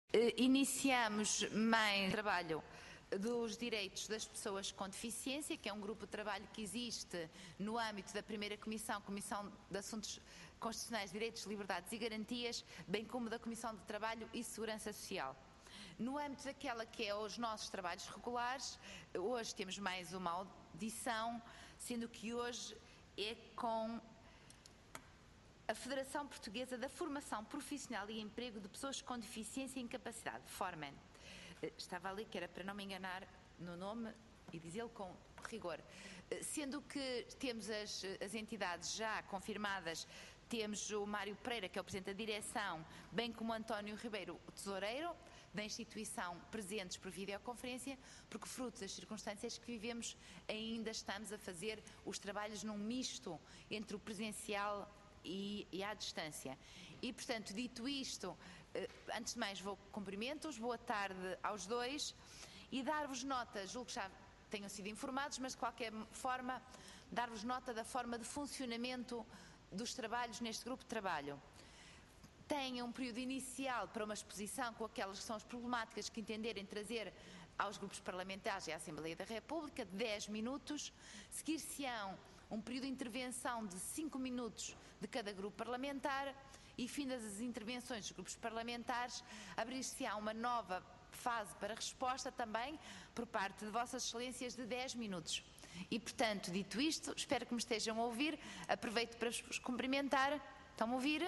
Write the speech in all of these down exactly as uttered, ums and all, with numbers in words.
Iniciamos mais trabalho dos direitos das pessoas com deficiência, que é um grupo de trabalho que existe no âmbito da primeira Comissão, Comissão de Assuntos Constitucionais, Direitos, Liberdades e Garantias, bem como da Comissão de Trabalho e Segurança Social. No âmbito daquela que é os nossos trabalhos regulares, hoje temos mais uma audição, sendo que hoje é com a Federação Portuguesa da Formação Profissional e Emprego de Pessoas com Deficiência e Incapacidade, Formen. Estava ali que era para não me enganar no nome e dizê-lo com rigor. Sendo que temos as, as entidades já confirmadas, temos o Mário Pereira, que é o Presidente da Direção, bem como o António Ribeiro, o Tesoureiro da instituição, presentes por videoconferência, porque fruto das circunstâncias que vivemos, ainda estamos a fazer os trabalhos num misto entre o presencial e, e à distância. E, portanto, dito isto, antes de mais vou cumprimentos, boa tarde aos dois e dar-vos nota, julgo que já tenham sido informados, mas de qualquer forma, dar-vos nota da forma de funcionamento dos trabalhos neste grupo de trabalho. Tenham um período inicial para uma exposição com aquelas que são as problemáticas que entenderem trazer aos grupos parlamentares e à Assembleia da República, de dez minutos, seguir-se-ão um período de intervenção de cinco minutos de cada grupo parlamentar e, findas as intervenções dos grupos parlamentares, abrir-se-á uma nova fase para resposta também por parte de Vossas Excelências de dez minutos. E, portanto, dito isto, espero que me estejam a ouvir. Aproveito para vos cumprimentar. Estão-me a ouvir?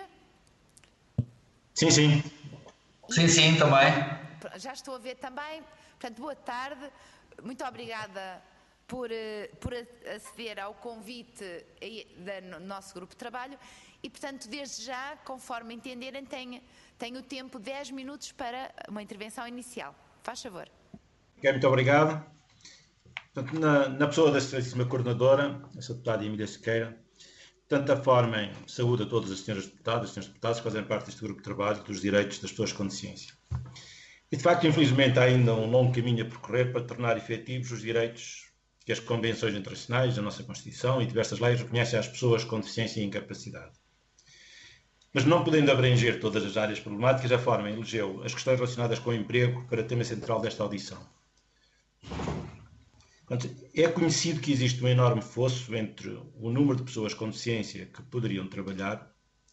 Sim, sim. E, sim, sim, também. Já estou a ver também. Portanto, boa tarde. Muito obrigada por, por aceder ao convite do nosso grupo de trabalho. E, portanto, desde já, conforme entenderem, tenho, tenho o tempo de dez minutos para uma intervenção inicial. Faz favor. Okay, muito obrigado. Portanto, na, na pessoa da Excelentíssima Coordenadora, a Sra. Deputada Emília Sequeira, tanto a forma em saúde a todas as senhoras deputadas e senhores deputados que fazem parte deste grupo de trabalho dos direitos das pessoas com deficiência. E, de facto, infelizmente, há ainda um longo caminho a percorrer para tornar efetivos os direitos que as convenções internacionais, a nossa Constituição e diversas leis reconhecem às pessoas com deficiência e incapacidade. Mas não podendo abranger todas as áreas problemáticas, a forma elegeu as questões relacionadas com o emprego para tema central desta audição. Portanto, é conhecido que existe um enorme fosso entre o número de pessoas com deficiência que poderiam trabalhar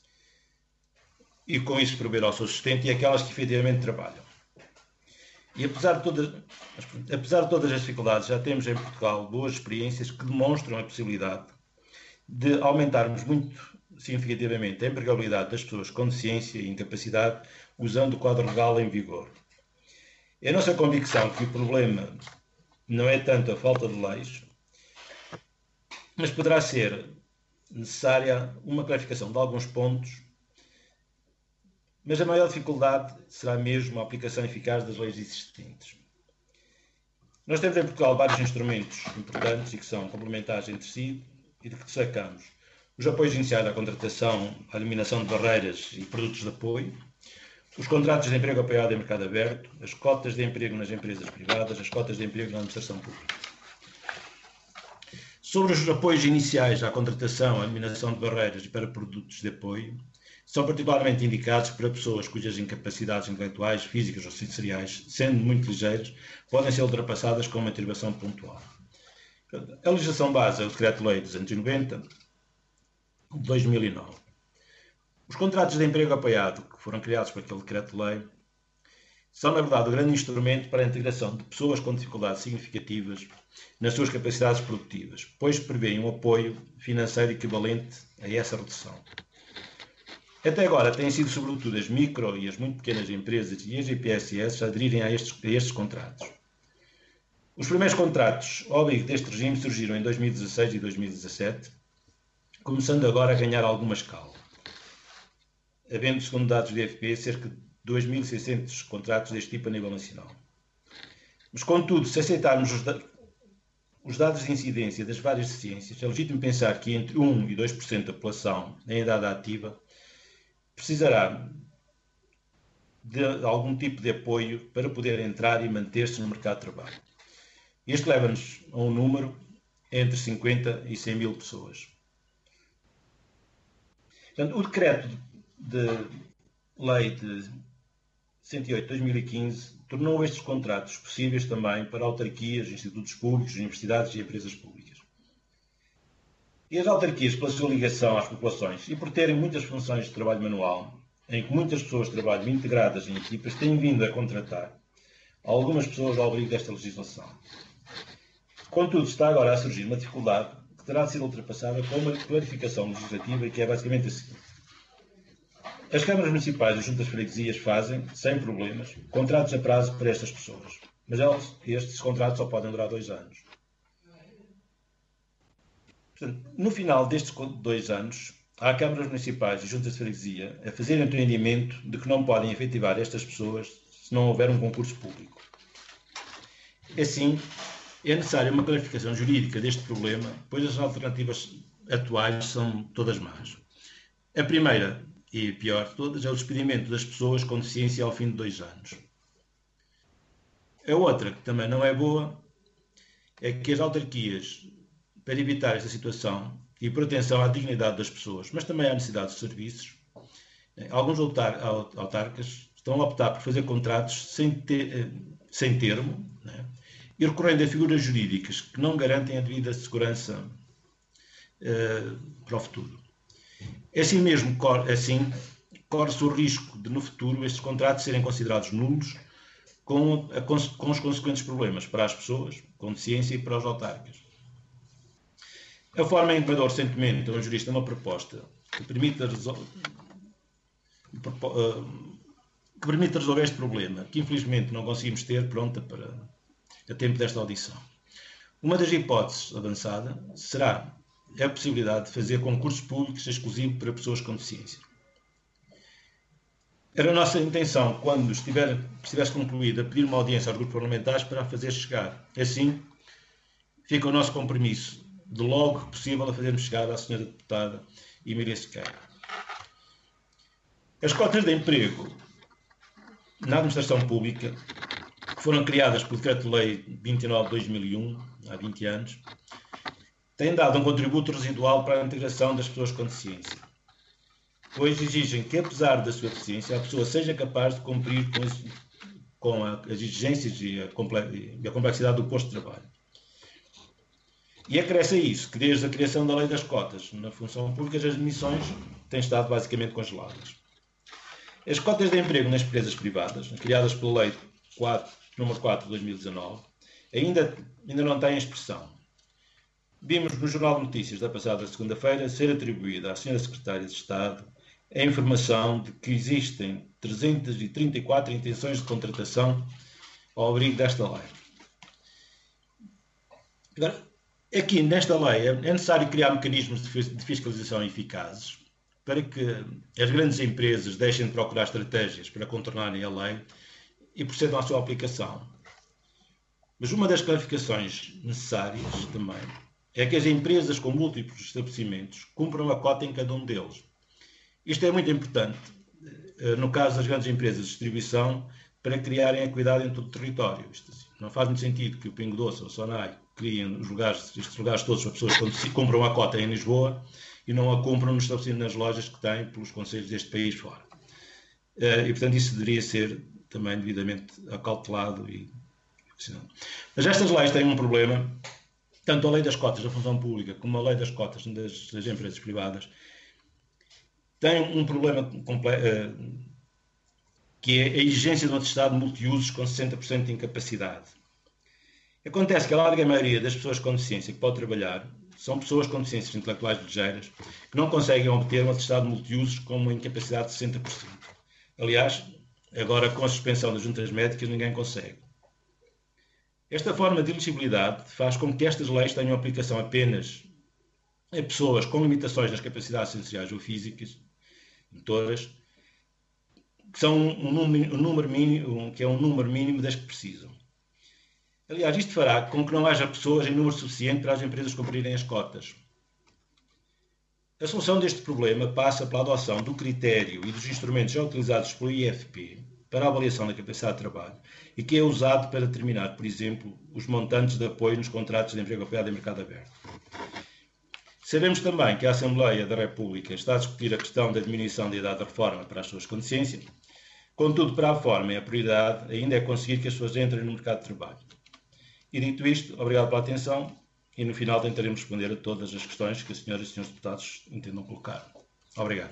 e com isso prover ao seu sustento e aquelas que efetivamente trabalham. E apesar de, todas, apesar de todas as dificuldades, já temos em Portugal boas experiências que demonstram a possibilidade de aumentarmos muito significativamente a empregabilidade das pessoas com deficiência e incapacidade usando o quadro legal em vigor. É a nossa convicção que o problema não é tanto a falta de leis, mas poderá ser necessária uma clarificação de alguns pontos, mas a maior dificuldade será mesmo a aplicação eficaz das leis existentes. Nós temos em Portugal vários instrumentos importantes e que são complementares entre si e de que destacamos os apoios iniciais à contratação, à eliminação de barreiras e produtos de apoio, os contratos de emprego apoiado em mercado aberto, as cotas de emprego nas empresas privadas, as cotas de emprego na administração pública. Sobre os apoios iniciais à contratação, à eliminação de barreiras e para produtos de apoio, são particularmente indicados para pessoas cujas incapacidades intelectuais, físicas ou sensoriais, sendo muito ligeiras, podem ser ultrapassadas com uma intervenção pontual. A legislação base é o Decreto-Lei duzentos e noventa, de dois mil e nove. Os contratos de emprego apoiado, que foram criados por aquele Decreto-Lei, são, na verdade, o grande instrumento para a integração de pessoas com dificuldades significativas nas suas capacidades produtivas, pois prevêem um apoio financeiro equivalente a essa redução. Até agora, têm sido sobretudo as micro e as muito pequenas empresas e as I P S S a aderirem a estes, a estes contratos. Os primeiros contratos óbligos deste regime surgiram em dois mil e dezasseis e dois mil e dezassete, começando agora a ganhar alguma escala, havendo, segundo dados do I F P, cerca de dois mil e seiscentos contratos deste tipo a nível nacional. Mas, contudo, se aceitarmos os, da os dados de incidência das várias ciências, é legítimo pensar que entre um e dois por cento da população em idade ativa precisará de algum tipo de apoio para poder entrar e manter-se no mercado de trabalho. Este leva-nos a um número entre cinquenta e cem mil pessoas. Portanto, o decreto de lei de sessenta e oito de dois mil e quinze tornou estes contratos possíveis também para autarquias, institutos públicos, universidades e empresas públicas. E as autarquias, pela sua ligação às populações e por terem muitas funções de trabalho manual, em que muitas pessoas trabalham integradas em equipas, têm vindo a contratar algumas pessoas ao abrigo desta legislação. Contudo, está agora a surgir uma dificuldade que terá de ser ultrapassada com uma clarificação legislativa que é basicamente a seguinte. As câmaras municipais e as juntas de freguesias fazem, sem problemas, contratos a prazo para estas pessoas. Mas elas, estes contratos só podem durar dois anos. Portanto, no final destes dois anos, há câmaras municipais e juntas de freguesia a fazerem o entendimento de que não podem efetivar estas pessoas se não houver um concurso público. Assim, é necessária uma clarificação jurídica deste problema, pois as alternativas atuais são todas más. A primeira, e pior de todas, é o despedimento das pessoas com deficiência ao fim de dois anos. A outra, que também não é boa, é que as autarquias, para evitar esta situação e por atenção à dignidade das pessoas, mas também à necessidade de serviços, alguns autarcas estão a optar por fazer contratos sem, ter, sem termo, né, e recorrendo a figuras jurídicas que não garantem a devida segurança uh, para o futuro. Assim mesmo, assim, corre-se o risco de, no futuro, estes contratos serem considerados nulos, com, a, com os consequentes problemas para as pessoas com deficiência e para os autarcas. A forma em que mandou recentemente um jurista uma proposta que permita, resol... que permita resolver este problema, que infelizmente não conseguimos ter pronta para a tempo desta audição. Uma das hipóteses avançada será a possibilidade de fazer concursos públicos exclusivos para pessoas com deficiência. Era a nossa intenção, quando estiver, estivesse concluída, pedir uma audiência aos grupos parlamentares para a fazer chegar. Assim, fica o nosso compromisso de logo que possível a fazermos chegar à senhora deputada Emília Sequeira. As cotas de emprego na administração pública, que foram criadas pelo Decreto-Lei vinte e nove de dois mil e um, há vinte anos, têm dado um contributo residual para a integração das pessoas com deficiência, pois exigem que, apesar da sua deficiência, a pessoa seja capaz de cumprir com, isso, com a, as exigências e a, e a complexidade do posto de trabalho. E acresce a isso que, desde a criação da lei das cotas na função pública, as admissões têm estado basicamente congeladas. As cotas de emprego nas empresas privadas, criadas pela Lei número quatro de dois mil e dezanove, ainda, ainda não têm expressão. Vimos no Jornal de Notícias da passada segunda-feira ser atribuída à senhora Secretária de Estado a informação de que existem trezentas e trinta e quatro intenções de contratação ao abrigo desta lei. Agora, aqui nesta lei é necessário criar mecanismos de fiscalização eficazes para que as grandes empresas deixem de procurar estratégias para contornarem a lei e procedam à sua aplicação. Mas uma das clarificações necessárias também é que as empresas com múltiplos estabelecimentos cumpram a cota em cada um deles. Isto é muito importante no caso das grandes empresas de distribuição para criarem equidade em todo o território. Isto, assim, não faz muito sentido que o Pingo Doce ou o Sonai criem os lugares, estes lugares todos para pessoas que cumpram a cota em Lisboa e não a cumpram nos estabelecimentos nas lojas que têm pelos concelhos deste país fora. E, portanto, isso deveria ser também devidamente acautelado. E... Mas estas leis têm um problema, tanto a lei das cotas da função pública como a lei das cotas das, das empresas privadas, tem um problema completo, que é a exigência de um atestado de multiusos com sessenta por cento de incapacidade. Acontece que a larga maioria das pessoas com deficiência que pode trabalhar são pessoas com deficiências intelectuais ligeiras que não conseguem obter um atestado de multiusos com uma incapacidade de sessenta por cento. Aliás, agora com a suspensão das juntas médicas ninguém consegue. Esta forma de elegibilidade faz com que estas leis tenham aplicação apenas a pessoas com limitações nas capacidades sensoriais ou físicas, todas, que são um número, um número mínimo, que é um número mínimo das que precisam. Aliás, isto fará com que não haja pessoas em número suficiente para as empresas cumprirem as cotas. A solução deste problema passa pela adoção do critério e dos instrumentos já utilizados pelo I F P para a avaliação da capacidade de trabalho e que é usado para determinar, por exemplo, os montantes de apoio nos contratos de emprego apoiado em mercado aberto. Sabemos também que a Assembleia da República está a discutir a questão da diminuição da idade da reforma para as pessoas com deficiência, Contudo, para a forma e a prioridade ainda é conseguir que as pessoas entrem no mercado de trabalho. E dito isto, obrigado pela atenção e no final tentaremos responder a todas as questões que as senhoras e senhores deputados entendam colocar. Obrigado.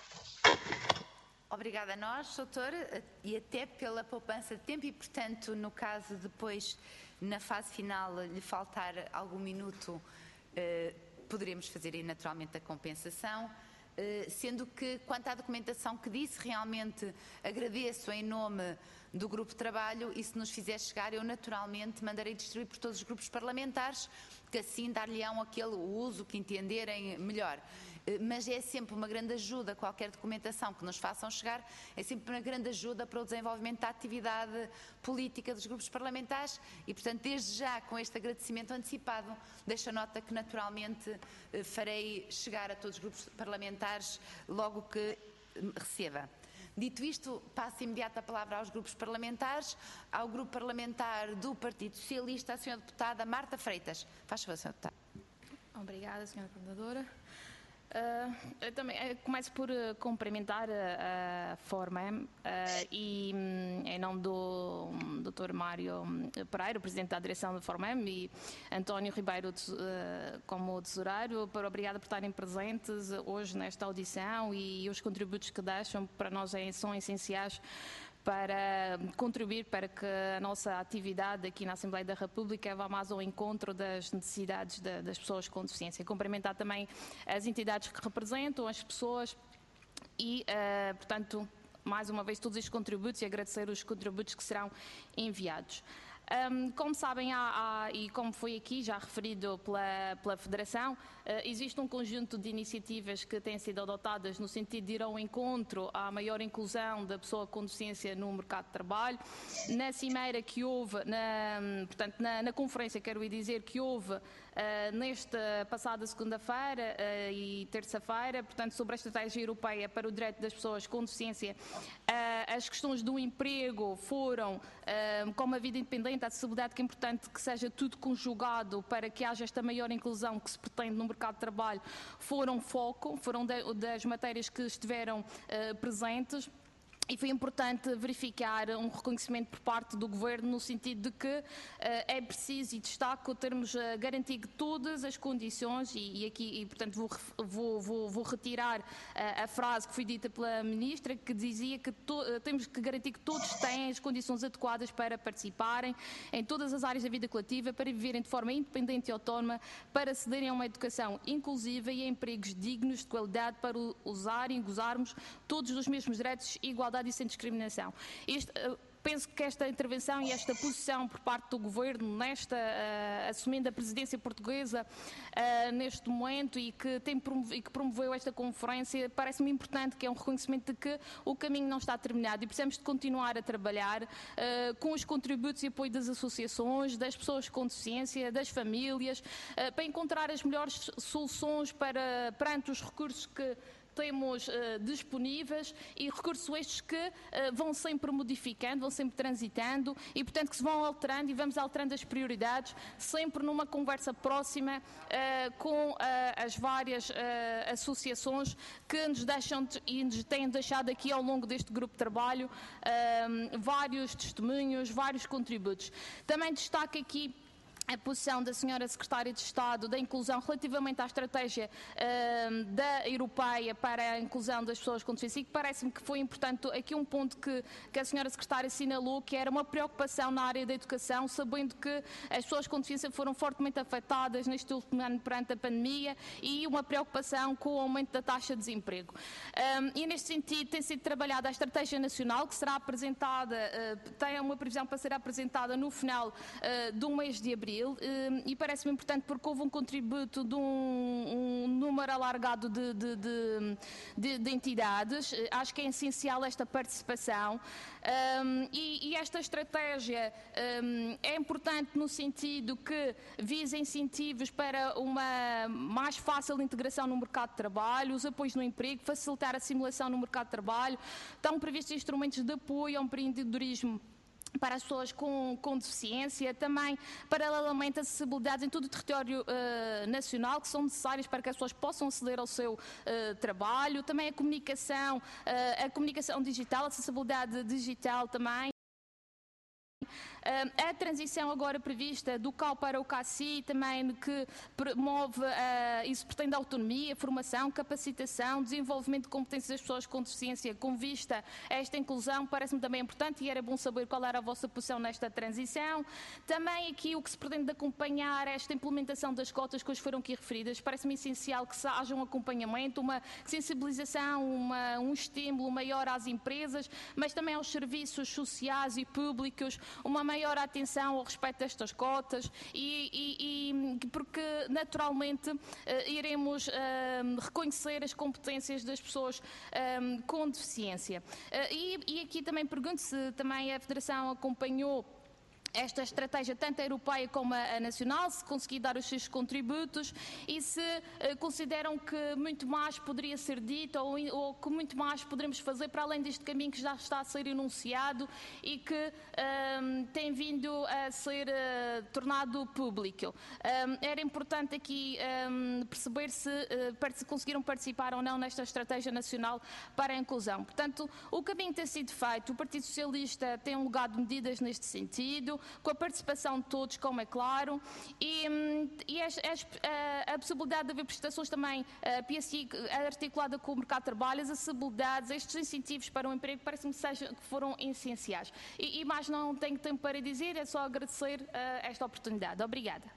Obrigada a nós, doutor, e até pela poupança de tempo e, portanto, no caso depois, na fase final, lhe faltar algum minuto, eh, poderemos fazer aí naturalmente a compensação. Uh, sendo que, quanto à documentação que disse, realmente agradeço em nome do Grupo de Trabalho e se nos fizer chegar, eu naturalmente mandarei distribuir por todos os grupos parlamentares, que assim dar-lhe-ão aquele uso que entenderem melhor. Uh, mas é sempre uma grande ajuda, qualquer documentação que nos façam chegar, é sempre uma grande ajuda para o desenvolvimento da atividade política dos grupos parlamentares e, portanto, desde já, com este agradecimento antecipado, deixo a nota que naturalmente uh, farei chegar a todos os grupos parlamentares logo que receba. Dito isto, passo imediato a palavra aos grupos parlamentares, ao grupo parlamentar do Partido Socialista, a senhora deputada Marta Freitas. Faz favor, senhora deputada. Obrigada, senhora coordenadora. Uh, eu também eu começo por uh, cumprimentar a, a Formem uh, e um, em nome do um, doutor Mário Pereira, presidente da direção da Formem, e António Ribeiro uh, como tesourário, para obrigada por estarem presentes hoje nesta audição e os contributos que deixam para nós são essenciais para contribuir para que a nossa atividade aqui na Assembleia da República vá mais ao encontro das necessidades de, das pessoas com deficiência. Cumprimentar também as entidades que representam as pessoas e, uh, portanto, mais uma vez todos estes contributos e agradecer os contributos que serão enviados. Um, como sabem, há, há, e como foi aqui já referido pela, pela Federação, uh, existe um conjunto de iniciativas que têm sido adotadas no sentido de ir ao encontro à maior inclusão da pessoa com deficiência no mercado de trabalho. Na cimeira que houve, na, portanto, na, na conferência, quero dizer que houve Uh, nesta passada segunda-feira uh, e terça-feira, portanto, sobre a estratégia europeia para o direito das pessoas com deficiência, uh, as questões do emprego foram, uh, como a vida independente, a acessibilidade, que é importante que seja tudo conjugado para que haja esta maior inclusão que se pretende no mercado de trabalho, foram foco, foram de, das matérias que estiveram uh, presentes. E foi importante verificar um reconhecimento por parte do Governo no sentido de que uh, é preciso, e destaco, termos uh, garantido todas as condições, e, e aqui, e, portanto, vou, vou, vou, vou retirar uh, a frase que foi dita pela Ministra, que dizia que to, uh, temos que garantir que todos têm as condições adequadas para participarem em todas as áreas da vida coletiva, para viverem de forma independente e autónoma, para acederem a uma educação inclusiva e a empregos dignos de qualidade, para usarem e gozarmos todos os mesmos direitos e igualdade e sem discriminação. Este, uh, penso que esta intervenção e esta posição por parte do Governo, nesta, uh, assumindo a presidência portuguesa uh, neste momento e que, tem e que promoveu esta conferência, parece-me importante, que é um reconhecimento de que o caminho não está terminado e precisamos de continuar a trabalhar uh, com os contributos e apoio das associações, das pessoas com deficiência, das famílias, uh, para encontrar as melhores soluções para, perante os recursos que temos uh, disponíveis, e recursos estes que uh, vão sempre modificando, vão sempre transitando e, portanto, que se vão alterando e vamos alterando as prioridades, sempre numa conversa próxima uh, com uh, as várias uh, associações que nos deixam de, e nos têm deixado aqui ao longo deste grupo de trabalho uh, vários testemunhos, vários contributos. Também destaco aqui a posição da senhora Secretária de Estado da Inclusão relativamente à estratégia uh, da Europeia para a inclusão das pessoas com deficiência, e que parece-me que foi importante aqui um ponto que, que a senhora Secretária assinalou, que era uma preocupação na área da educação, sabendo que as pessoas com deficiência foram fortemente afetadas neste último ano perante a pandemia, e uma preocupação com o aumento da taxa de desemprego. Um, e neste sentido tem sido trabalhada a estratégia nacional, que será apresentada, uh, tem uma previsão para ser apresentada no final uh, do mês de abril, e parece-me importante porque houve um contributo de um, um número alargado de, de, de, de, de entidades. Acho que é essencial esta participação um, e, e esta estratégia um, é importante no sentido que visa incentivos para uma mais fácil integração no mercado de trabalho, os apoios no emprego, facilitar a simulação no mercado de trabalho. Estão previstos instrumentos de apoio ao empreendedorismo para as pessoas com, com deficiência, também paralelamente acessibilidades em todo o território uh, nacional que são necessárias para que as pessoas possam aceder ao seu uh, trabalho, também a comunicação, uh, a comunicação digital, a acessibilidade digital também. A transição agora prevista do C A U para o C A C I também, que promove, uh, isso pretende autonomia, formação, capacitação, desenvolvimento de competências das pessoas com deficiência com vista a esta inclusão, parece-me também importante e era bom saber qual era a vossa posição nesta transição. Também aqui o que se pretende acompanhar esta implementação das cotas que hoje foram aqui referidas, parece-me essencial que haja um acompanhamento, uma sensibilização, uma, um estímulo maior às empresas, mas também aos serviços sociais e públicos, uma maior atenção ao respeito destas cotas e, e, e porque naturalmente uh, iremos uh, reconhecer as competências das pessoas um, com deficiência. Uh, e, e aqui também pergunto se também a Federação acompanhou esta estratégia, tanto a europeia como a nacional, se conseguir dar os seus contributos e se uh, consideram que muito mais poderia ser dito ou, ou que muito mais poderemos fazer para além deste caminho que já está a ser enunciado e que um, tem vindo a ser uh, tornado público. Um, era importante aqui um, perceber se, uh, se conseguiram participar ou não nesta estratégia nacional para a inclusão. Portanto, o caminho tem sido feito, o Partido Socialista tem um legado de medidas neste sentido, com a participação de todos, como é claro, e, e as, as, a, a possibilidade de haver prestações também, a P S I articulada com o mercado de trabalho, as acessibilidades, estes incentivos para o emprego, parece-me que, que foram essenciais. E, e mais não tenho tempo para dizer, é só agradecer uh, esta oportunidade. Obrigada.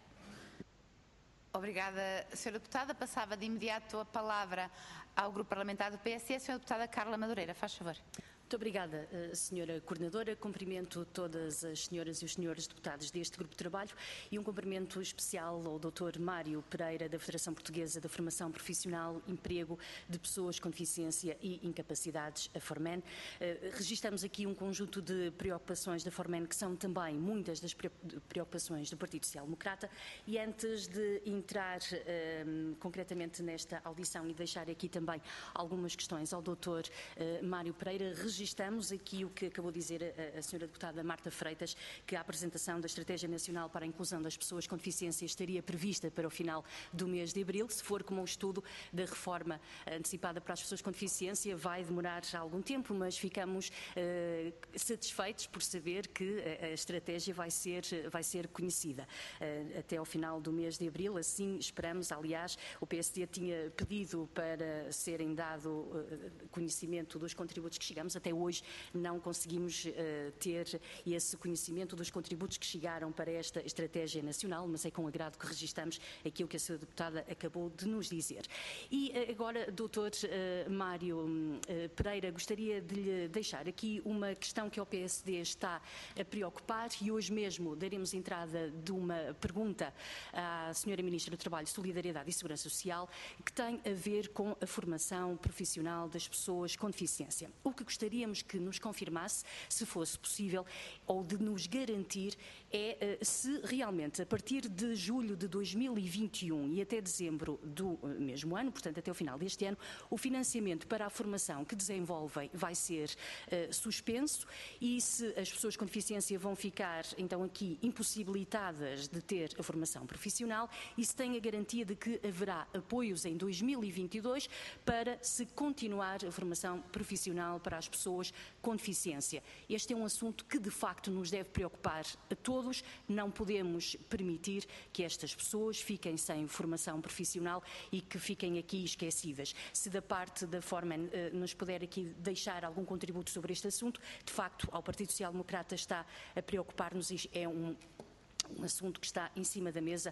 Obrigada, senhora Deputada. Passava de imediato a palavra ao Grupo Parlamentar do P S E, a senhora Deputada Carla Madureira. Faz favor. Muito obrigada, senhora Coordenadora. Cumprimento todas as senhoras e os senhores deputados deste grupo de trabalho e um cumprimento especial ao doutor Mário Pereira, da Federação Portuguesa da Formação Profissional, Emprego de Pessoas com Deficiência e Incapacidades, a Formen. Registramos aqui um conjunto de preocupações da Formen, que são também muitas das preocupações do Partido Social Democrata, e antes de entrar um, concretamente nesta audição e deixar aqui também algumas questões ao doutor uh, Mário Pereira, Registramos aqui o que acabou de dizer a, a senhora deputada Marta Freitas, que a apresentação da Estratégia Nacional para a Inclusão das Pessoas com Deficiência estaria prevista para o final do mês de abril. Se for como um estudo da reforma antecipada para as pessoas com deficiência, vai demorar já algum tempo, mas ficamos uh, satisfeitos por saber que a, a estratégia vai ser, vai ser conhecida uh, até ao final do mês de abril. Assim esperamos. Aliás, o P S D tinha pedido para serem dado uh, conhecimento dos contributos que chegamos. Até hoje não conseguimos uh, ter esse conhecimento dos contributos que chegaram para esta estratégia nacional, mas é com agrado que registramos aquilo que a senhora deputada acabou de nos dizer. E uh, agora, doutor uh, Mário uh, Pereira, gostaria de lhe deixar aqui uma questão que o P S D está a preocupar, e hoje mesmo daremos entrada de uma pergunta à senhora Ministra do Trabalho, Solidariedade e Segurança Social, que tem a ver com a formação profissional das pessoas com deficiência. O que gostaríamos que nos confirmasse, se fosse possível, ou de nos garantir, é se realmente a partir de julho de dois mil e vinte e um e até dezembro do mesmo ano, portanto até o final deste ano, o financiamento para a formação que desenvolvem vai ser uh, suspenso, e se as pessoas com deficiência vão ficar então aqui impossibilitadas de ter a formação profissional, e se tem a garantia de que haverá apoios em dois mil e vinte e dois para se continuar a formação profissional para as pessoas com deficiência. Este é um assunto que de facto nos deve preocupar a todos. Não podemos permitir que estas pessoas fiquem sem formação profissional e que fiquem aqui esquecidas. Se da parte da Formen eh, nos puder aqui deixar algum contributo sobre este assunto, de facto ao Partido Social Democrata está a preocupar-nos, e é um um assunto que está em cima da mesa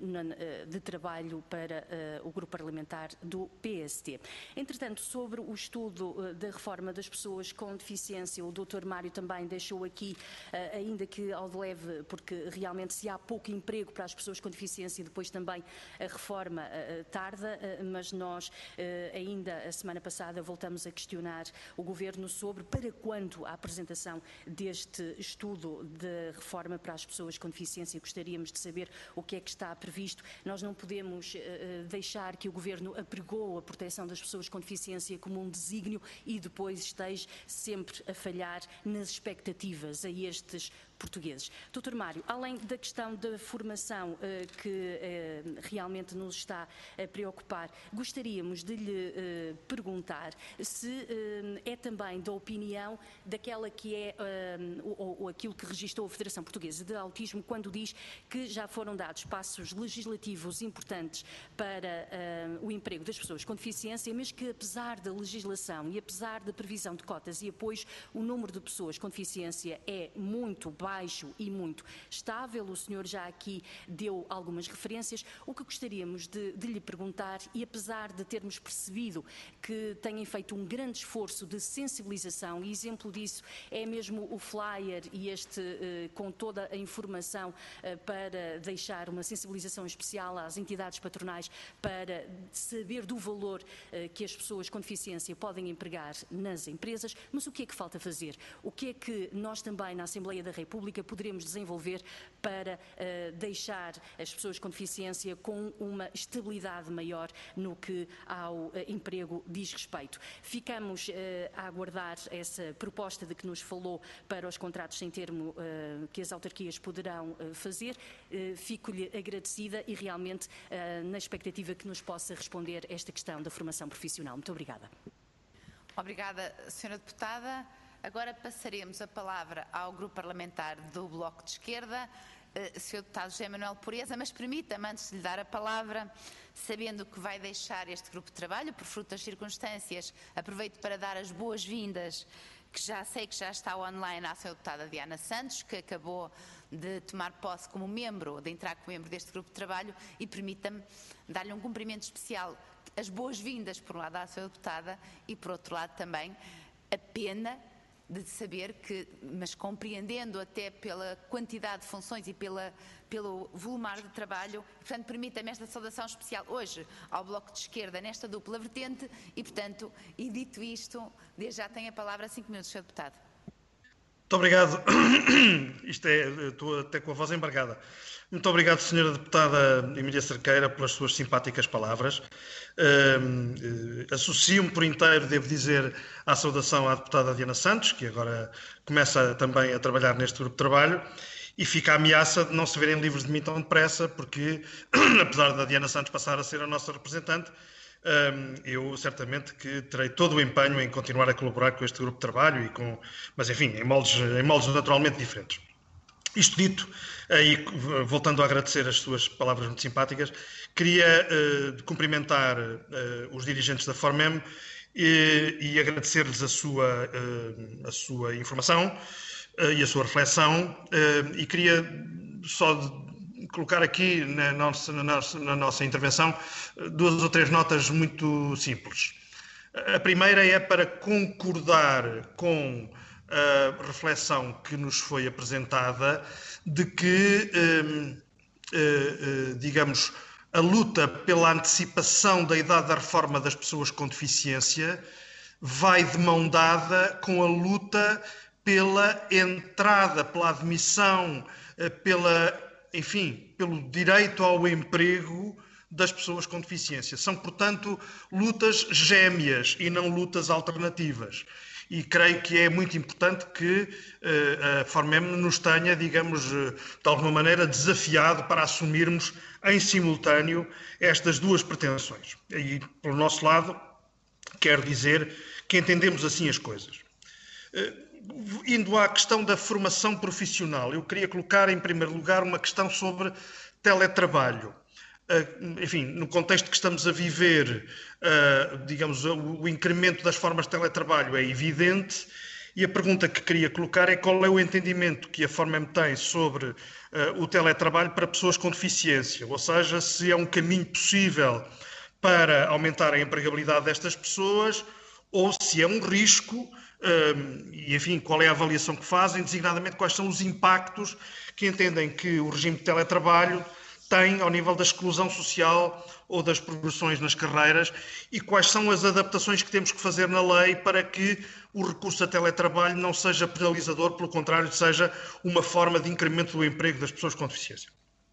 de trabalho para uh, o grupo parlamentar do P S D. Entretanto, sobre o estudo uh, da reforma das pessoas com deficiência, o doutor Mário também deixou aqui, uh, ainda que ao de leve, porque realmente se há pouco emprego para as pessoas com deficiência, e depois também a reforma uh, tarda, uh, mas nós uh, ainda a semana passada voltamos a questionar o Governo sobre para quando a apresentação deste estudo de reforma para as pessoas com deficiência Conficiência, gostaríamos de saber o que é que está previsto. Nós não podemos uh, deixar que o Governo apregou a proteção das pessoas com deficiência como um desígnio e depois esteja sempre a falhar nas expectativas a estes portugueses. doutor Mário, além da questão da formação uh, que uh, realmente nos está a preocupar, gostaríamos de lhe uh, perguntar se uh, é também da opinião daquela que é uh, ou, ou aquilo que registrou a Federação Portuguesa de Autismo quando diz que já foram dados passos legislativos importantes para uh, o emprego das pessoas com deficiência, mas que apesar da legislação e apesar da previsão de cotas e apoios, o número de pessoas com deficiência é muito baixo baixo e muito estável. O senhor já aqui deu algumas referências. O que gostaríamos de, de lhe perguntar, e apesar de termos percebido que têm feito um grande esforço de sensibilização, e exemplo disso é mesmo o flyer e este eh, com toda a informação eh, para deixar uma sensibilização especial às entidades patronais para saber do valor eh, que as pessoas com deficiência podem empregar nas empresas, mas o que é que falta fazer? O que é que nós também na Assembleia da República poderemos desenvolver para uh, deixar as pessoas com deficiência com uma estabilidade maior no que ao uh, emprego diz respeito. Ficamos uh, a aguardar essa proposta de que nos falou para os contratos sem termo uh, que as autarquias poderão uh, fazer. Uh, Fico-lhe agradecida e realmente uh, na expectativa que nos possa responder esta questão da formação profissional. Muito obrigada. Obrigada, senhora Deputada. Agora passaremos a palavra ao Grupo Parlamentar do Bloco de Esquerda, uh, senhor Deputado José Manuel Pureza, mas permita-me, antes de lhe dar a palavra, sabendo que vai deixar este grupo de trabalho, por fruto das circunstâncias, aproveito para dar as boas-vindas, que já sei que já está online, à senhora Deputada Diana Santos, que acabou de tomar posse como membro, de entrar como membro deste grupo de trabalho, e permita-me dar-lhe um cumprimento especial, as boas-vindas, por um lado, à senhora Deputada, e por outro lado também a pena de saber que, mas compreendendo até pela quantidade de funções e pela, pelo volumar de trabalho, portanto, permita-me esta saudação especial hoje ao Bloco de Esquerda nesta dupla vertente e, portanto, e dito isto, desde já tem a palavra cinco minutos, senhor Deputado. Muito obrigado. Isto é, estou até com a voz embargada. Muito obrigado, senhora Deputada Emília Cerqueira, pelas suas simpáticas palavras. Uh, uh, Associo-me por inteiro, devo dizer, à saudação à Deputada Diana Santos, que agora começa também a trabalhar neste grupo de trabalho, e fica a ameaça de não se verem livros de mim tão depressa, porque, apesar da Diana Santos passar a ser a nossa representante, Um, eu certamente que terei todo o empenho em continuar a colaborar com este grupo de trabalho, e com, mas enfim, em moldes, em moldes naturalmente diferentes. Isto dito, e voltando a agradecer as suas palavras muito simpáticas, queria uh, cumprimentar uh, os dirigentes da Formem e, e agradecer-lhes a sua, uh, a sua informação uh, e a sua reflexão, uh, e queria só colocar aqui na nossa, na, nossa, na nossa intervenção duas ou três notas muito simples. A primeira é para concordar com a reflexão que nos foi apresentada de que, eh, eh, digamos, a luta pela antecipação da idade da reforma das pessoas com deficiência vai de mão dada com a luta pela entrada, pela admissão, pela enfim, pelo direito ao emprego das pessoas com deficiência. São, portanto, lutas gêmeas e não lutas alternativas. E creio que é muito importante que uh, a Formem nos tenha, digamos, uh, de alguma maneira desafiado para assumirmos em simultâneo estas duas pretensões. E, pelo nosso lado, quero dizer que entendemos assim as coisas. Uh, Indo à questão da formação profissional, eu queria colocar em primeiro lugar uma questão sobre teletrabalho. Enfim, no contexto que estamos a viver, digamos, o incremento das formas de teletrabalho é evidente, e a pergunta que queria colocar é qual é o entendimento que a Formem tem sobre o teletrabalho para pessoas com deficiência, ou seja, se é um caminho possível para aumentar a empregabilidade destas pessoas ou se é um risco. Um, e, enfim, qual é a avaliação que fazem, designadamente quais são os impactos que entendem que o regime de teletrabalho tem ao nível da exclusão social ou das progressões nas carreiras e quais são as adaptações que temos que fazer na lei para que o recurso a teletrabalho não seja penalizador, pelo contrário, seja uma forma de incremento do emprego das pessoas com deficiência.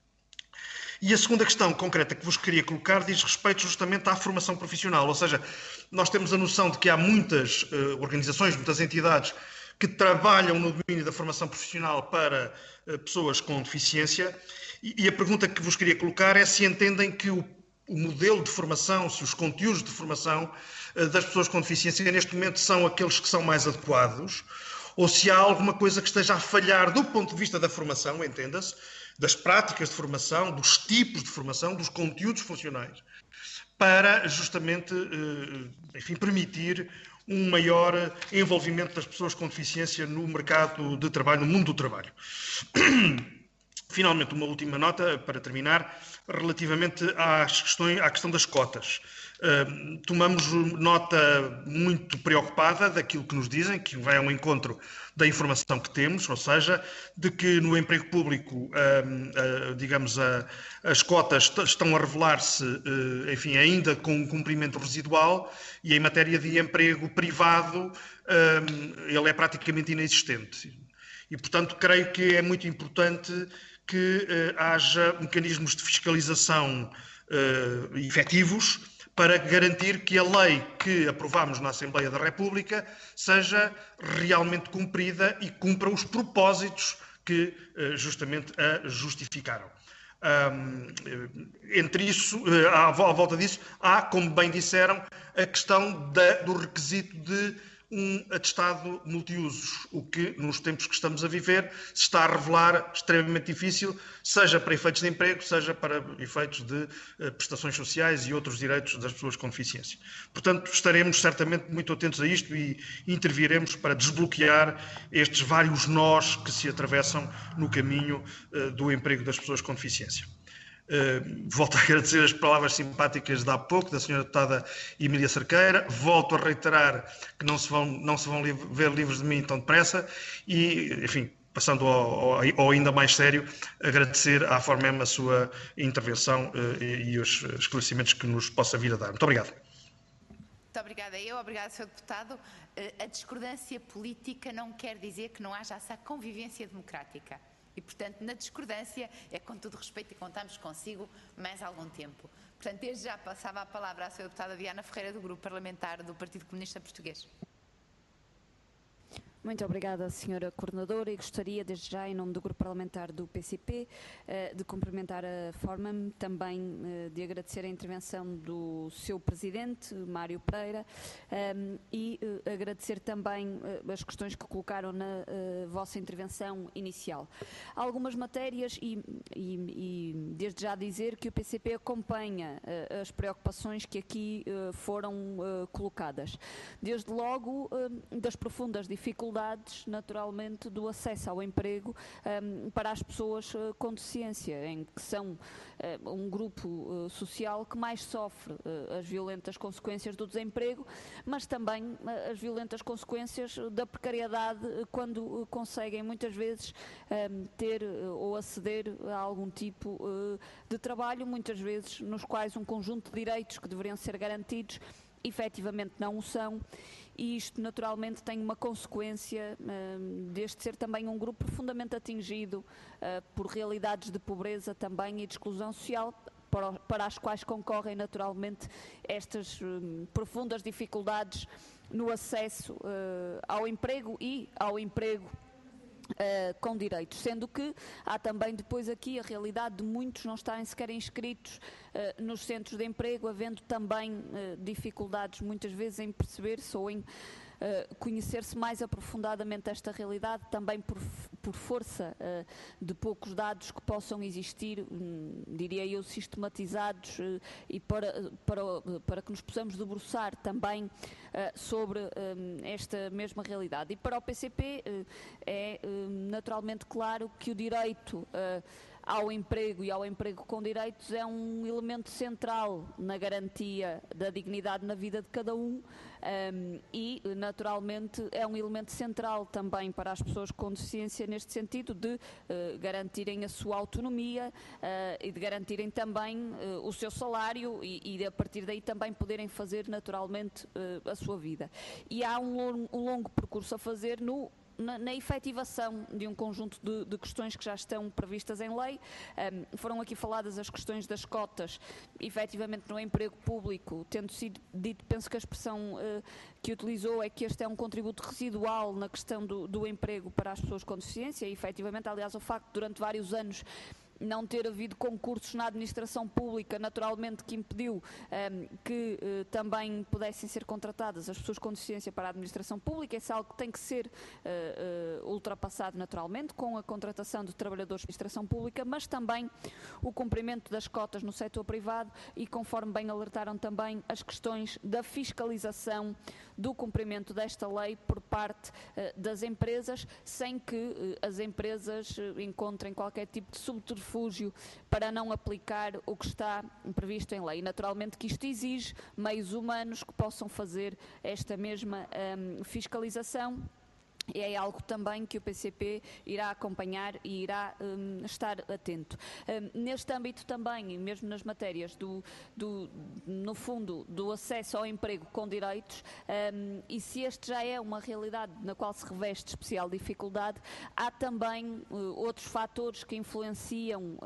E a segunda questão concreta que vos queria colocar diz respeito justamente à formação profissional, ou seja, nós temos a noção de que há muitas uh, organizações, muitas entidades que trabalham no domínio da formação profissional para uh, pessoas com deficiência e, e a pergunta que vos queria colocar é se entendem que o, o modelo de formação, se os conteúdos de formação uh, das pessoas com deficiência neste momento são aqueles que são mais adequados ou se há alguma coisa que esteja a falhar do ponto de vista da formação, entenda-se, das práticas de formação, dos tipos de formação, dos conteúdos funcionais, para justamente, enfim, permitir um maior envolvimento das pessoas com deficiência no mercado de trabalho, no mundo do trabalho. Finalmente, uma última nota, para terminar, relativamente às questões, à questão das cotas. Uh, tomamos nota muito preocupada daquilo que nos dizem, que vai ao encontro da informação que temos, ou seja, de que no emprego público, uh, uh, digamos, uh, as cotas estão a revelar-se, uh, enfim, ainda com um cumprimento residual e em matéria de emprego privado, uh, ele é praticamente inexistente. E, portanto, creio que é muito importante que uh, haja mecanismos de fiscalização uh, efetivos para garantir que a lei que aprovamos na Assembleia da República seja realmente cumprida e cumpra os propósitos que uh, justamente a justificaram. Um, entre isso, uh, à, à volta disso, há, como bem disseram, a questão da, do requisito de um atestado multiusos, o que, nos tempos que estamos a viver, se está a revelar extremamente difícil, seja para efeitos de emprego, seja para efeitos de uh, prestações sociais e outros direitos das pessoas com deficiência. Portanto, estaremos certamente muito atentos a isto e interviremos para desbloquear estes vários nós que se atravessam no caminho uh, do emprego das pessoas com deficiência. Uh, volto a agradecer as palavras simpáticas de há pouco da senhora deputada Emília Cerqueira, volto a reiterar que não se vão, não se vão li ver livros de mim tão depressa e, enfim, passando ao, ao, ao ainda mais sério, agradecer à Formem a sua intervenção uh, e, e os esclarecimentos que nos possa vir a dar. Muito obrigado. Muito obrigada eu, obrigada, senhor Deputado. Uh, a discordância política não quer dizer que não haja essa convivência democrática. E, portanto, na discordância, é com todo respeito e contamos consigo mais algum tempo. Portanto, desde já passava a palavra à senhora deputada Diana Ferreira, do Grupo Parlamentar do Partido Comunista Português. Muito obrigada, senhora Coordenadora, e gostaria, desde já, em nome do Grupo Parlamentar do P C P, de cumprimentar a Formem, também de agradecer a intervenção do seu Presidente, Mário Pereira, e agradecer também as questões que colocaram na vossa intervenção inicial. Há algumas matérias e, e, e desde já dizer que o P C P acompanha as preocupações que aqui foram colocadas. Desde logo, das profundas dificuldades naturalmente do acesso ao emprego um, para as pessoas uh, com deficiência, em que são uh, um grupo uh, social que mais sofre uh, as violentas consequências do desemprego, mas também uh, as violentas consequências da precariedade uh, quando uh, conseguem muitas vezes um, ter uh, ou aceder a algum tipo uh, de trabalho, muitas vezes nos quais um conjunto de direitos que deveriam ser garantidos efetivamente não o são. E isto naturalmente tem uma consequência uh, deste ser também um grupo profundamente atingido uh, por realidades de pobreza também e de exclusão social, para, para as quais concorrem naturalmente estas uh, profundas dificuldades no acesso uh, ao emprego e ao emprego Uh, com direitos, sendo que há também depois aqui a realidade de muitos não estarem sequer inscritos uh, nos centros de emprego, havendo também uh, dificuldades muitas vezes em perceber-se ou em uh, conhecer-se mais aprofundadamente esta realidade, também por, por força uh, de poucos dados que possam existir, um, diria eu, sistematizados uh, e para, para, para que nos possamos debruçar também uh, sobre um, esta mesma realidade. E para o P C P uh, é uh, naturalmente claro que o direito uh, ao emprego e ao emprego com direitos é um elemento central na garantia da dignidade na vida de cada um, um, e, naturalmente, é um elemento central também para as pessoas com deficiência neste sentido de uh, garantirem a sua autonomia uh, e de garantirem também uh, o seu salário e, e a partir daí também poderem fazer naturalmente uh, a sua vida. E há um longo, um longo percurso a fazer no Na, na efetivação de um conjunto de, de questões que já estão previstas em lei. Um, foram aqui faladas as questões das cotas, efetivamente no emprego público, tendo sido dito, penso que a expressão uh, que utilizou é que este é um contributo residual na questão do, do emprego para as pessoas com deficiência e efetivamente, aliás, o facto de durante vários anos não ter havido concursos na administração pública, naturalmente que impediu um, que uh, também pudessem ser contratadas as pessoas com deficiência para a administração pública. Esse é algo que tem que ser uh, uh, ultrapassado naturalmente com a contratação de trabalhadores de administração pública, mas também o cumprimento das cotas no setor privado e, conforme bem alertaram também, as questões da fiscalização do cumprimento desta lei por parte uh, das empresas, sem que uh, as empresas uh, encontrem qualquer tipo de subterfúgio para não aplicar o que está previsto em lei. Naturalmente que isto exige meios humanos que possam fazer esta mesma um, fiscalização. E é algo também que o P C P irá acompanhar e irá um, estar atento. Um, neste âmbito também, e mesmo nas matérias do, do, no fundo, do acesso ao emprego com direitos, um, e se este já é uma realidade na qual se reveste especial dificuldade, há também uh, outros fatores que influenciam uh,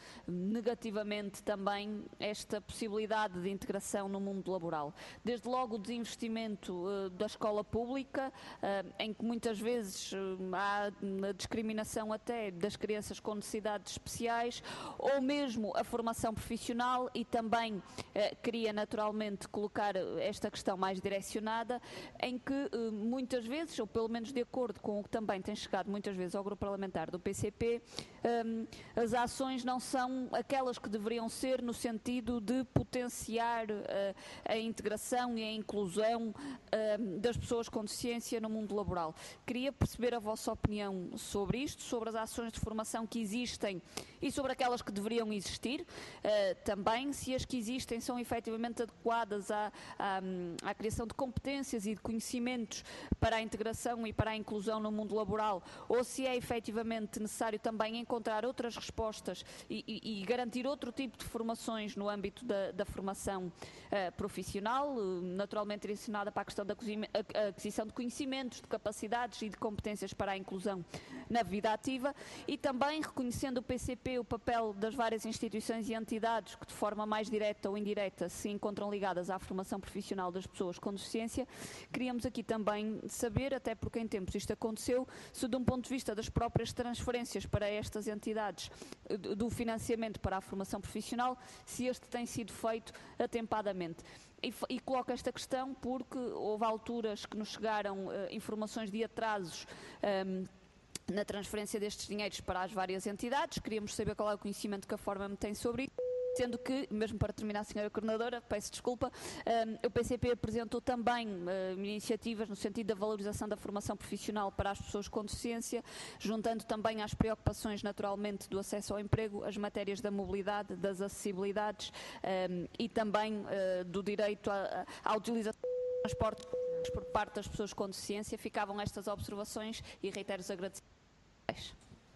negativamente também esta possibilidade de integração no mundo laboral. Desde logo o desinvestimento uh, da escola pública, uh, em que muitas Muitas vezes há a discriminação até das crianças com necessidades especiais, ou mesmo a formação profissional, e também eh, queria naturalmente colocar esta questão mais direcionada, em que eh, muitas vezes, ou pelo menos de acordo com o que também tem chegado muitas vezes ao grupo parlamentar do P C P, eh, as ações não são aquelas que deveriam ser no sentido de potenciar eh, a integração e a inclusão eh, das pessoas com deficiência no mundo laboral. Queria perceber a vossa opinião sobre isto, sobre as ações de formação que existem e sobre aquelas que deveriam existir. Uh, também, se as que existem são efetivamente adequadas à, à, à criação de competências e de conhecimentos para a integração e para a inclusão no mundo laboral, ou se é efetivamente necessário também encontrar outras respostas e, e, e garantir outro tipo de formações no âmbito da, da formação uh, profissional, uh, naturalmente direcionada para a questão da aquisição de conhecimentos, de capacidades e de competências para a inclusão na vida ativa, e também reconhecendo o P C P o papel das várias instituições e entidades que de forma mais direta ou indireta se encontram ligadas à formação profissional das pessoas com deficiência. Queríamos aqui também saber, até porque em tempos isto aconteceu, se de um ponto de vista das próprias transferências para estas entidades do financiamento para a formação profissional, se este tem sido feito atempadamente. E, e coloco esta questão porque houve alturas que nos chegaram uh, informações de atrasos um, na transferência destes dinheiros para as várias entidades. Queríamos saber qual é o conhecimento que a Forma tem sobre isso. Sendo que, mesmo para terminar, senhora Coordenadora, peço desculpa, um, o P C P apresentou também uh, iniciativas no sentido da valorização da formação profissional para as pessoas com deficiência, juntando também às preocupações, naturalmente, do acesso ao emprego, as matérias da mobilidade, das acessibilidades um, e também uh, do direito à, à utilização do transporte por parte das pessoas com deficiência. Ficavam estas observações e reitero os agradecimentos.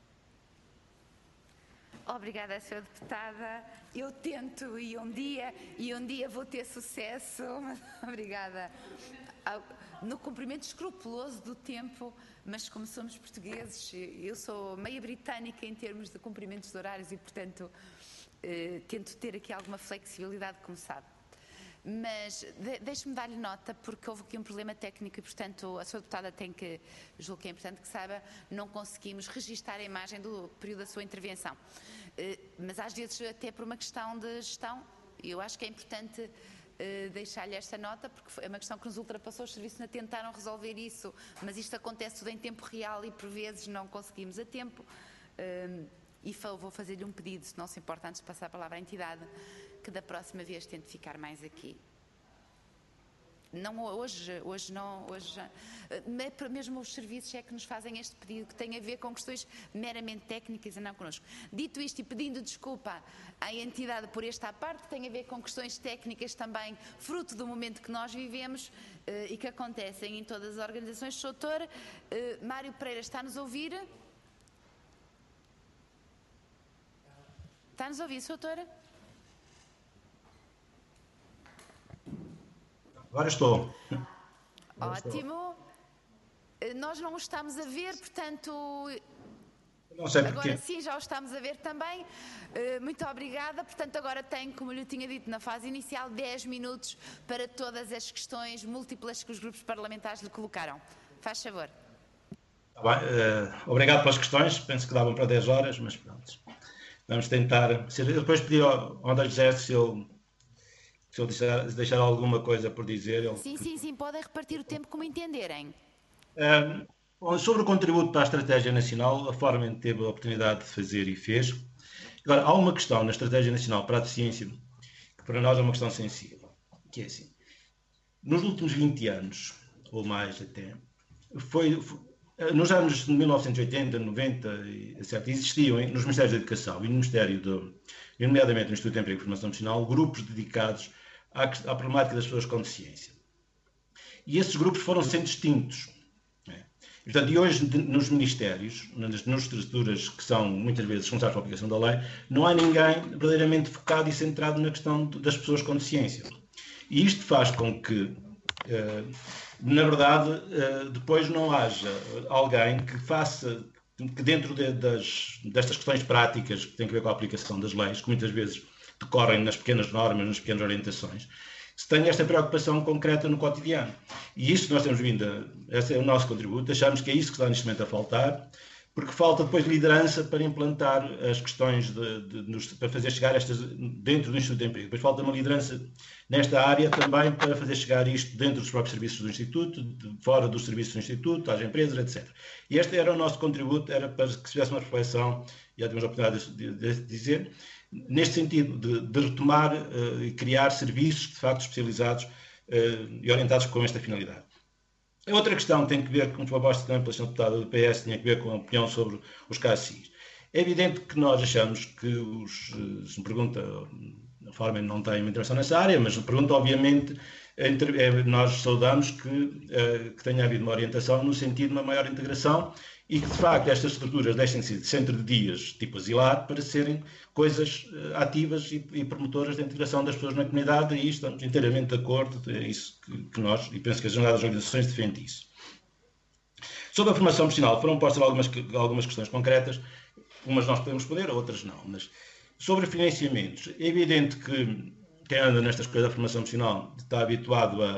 Obrigada, senhora Deputada. Eu tento e um dia, e um dia vou ter sucesso. Obrigada. No cumprimento escrupuloso do tempo, mas como somos portugueses, eu sou meia britânica em termos de cumprimentos de horários e, portanto, eh, tento ter aqui alguma flexibilidade, como sabe. Mas de, deixe-me dar-lhe nota, porque houve aqui um problema técnico e, portanto, a senhora Deputada tem que, julgo que é importante que saiba, não conseguimos registar a imagem do período da sua intervenção. Uh, mas às vezes até por uma questão de gestão, eu acho que é importante uh, deixar-lhe esta nota, porque é uma questão que nos ultrapassou, os serviços ainda tentaram resolver isso, mas isto acontece tudo em tempo real e por vezes não conseguimos a tempo. Uh, e vou fazer-lhe um pedido, se não se importa, antes de passar a palavra à entidade, que da próxima vez tente ficar mais aqui. Não hoje, hoje não, hoje já. Mesmo os serviços é que nos fazem este pedido, que tem a ver com questões meramente técnicas e não connosco. Dito isto e pedindo desculpa à entidade por esta parte, que tem a ver com questões técnicas também, fruto do momento que nós vivemos eh, e que acontecem em todas as organizações. Doutor eh, Mário Pereira, está-nos a ouvir? Está-nos a ouvir, doutora? Agora estou. Ótimo. Nós não o estamos a ver, portanto, Não sei porquê. agora sim já o estamos a ver também. Muito obrigada. Portanto, agora tem, como eu lhe tinha dito na fase inicial, dez minutos para todas as questões múltiplas que os grupos parlamentares lhe colocaram. Faz favor. Tá bem, uh, obrigado pelas questões. Penso que davam para dez horas, mas pronto. Vamos tentar. Se, eu depois pedi ao, ao André José se ele... Se eu deixar, deixar alguma coisa por dizer... Ele... Sim, sim, sim. Podem repartir o tempo como entenderem. Um, sobre o contributo para a Estratégia Nacional, a Formen teve a oportunidade de fazer e fez. Agora, há uma questão na Estratégia Nacional para a Deficiência que para nós é uma questão sensível, que é assim. Nos últimos vinte anos, ou mais até, foi... foi nos anos de mil novecentos e oitenta, noventa, etcétera, existiam nos Ministérios da Educação e no Ministério, do, nomeadamente no Instituto de Emprego e Formação Profissional, grupos dedicados à, à problemática das pessoas com deficiência. E esses grupos foram sendo extintos. Né? E, portanto, e hoje, nos ministérios, nas, nas estruturas que são muitas vezes responsáveis pela aplicação da lei, não há ninguém verdadeiramente focado e centrado na questão das pessoas com deficiência. E isto faz com que... Uh, na verdade, depois não haja alguém que faça, que dentro de, das, destas questões práticas que têm a ver com a aplicação das leis, que muitas vezes decorrem nas pequenas normas, nas pequenas orientações, se tenha esta preocupação concreta no cotidiano. E isso nós temos vindo a... Esse é o nosso contributo. Achamos que é isso que está neste momento a faltar, porque falta depois liderança para implantar as questões, de, de, nos, para fazer chegar estas dentro do Instituto de Emprego. Depois falta uma liderança nesta área também para fazer chegar isto dentro dos próprios serviços do Instituto, de, fora dos serviços do Instituto, às empresas, etcétera. E este era o nosso contributo, era para que se tivesse uma reflexão, e já tivemos a oportunidade de, de, de dizer, neste sentido, de, de retomar uh, e criar serviços de facto especializados uh, e orientados com esta finalidade. A outra questão tem que ver com a proposta também pela senhora deputada do P S, tinha que ver com a opinião sobre os C A S I S. É evidente que nós achamos que os, se me pergunta, a Formen não tem uma intervenção nessa área, mas se me pergunta, obviamente, nós saudamos que, que tenha havido uma orientação no sentido de uma maior integração e que, de facto, estas estruturas deixem de ser de centro de dias tipo asilar para serem coisas ativas e, e promotoras da integração das pessoas na comunidade, e estamos inteiramente de acordo, é isso que, que nós, e penso que as jornadas das organizações defendem isso. Sobre a formação profissional, foram postas algumas, algumas questões concretas, umas nós podemos responder, outras não, mas sobre financiamentos, é evidente que quem anda nestas coisas da formação profissional está habituado a,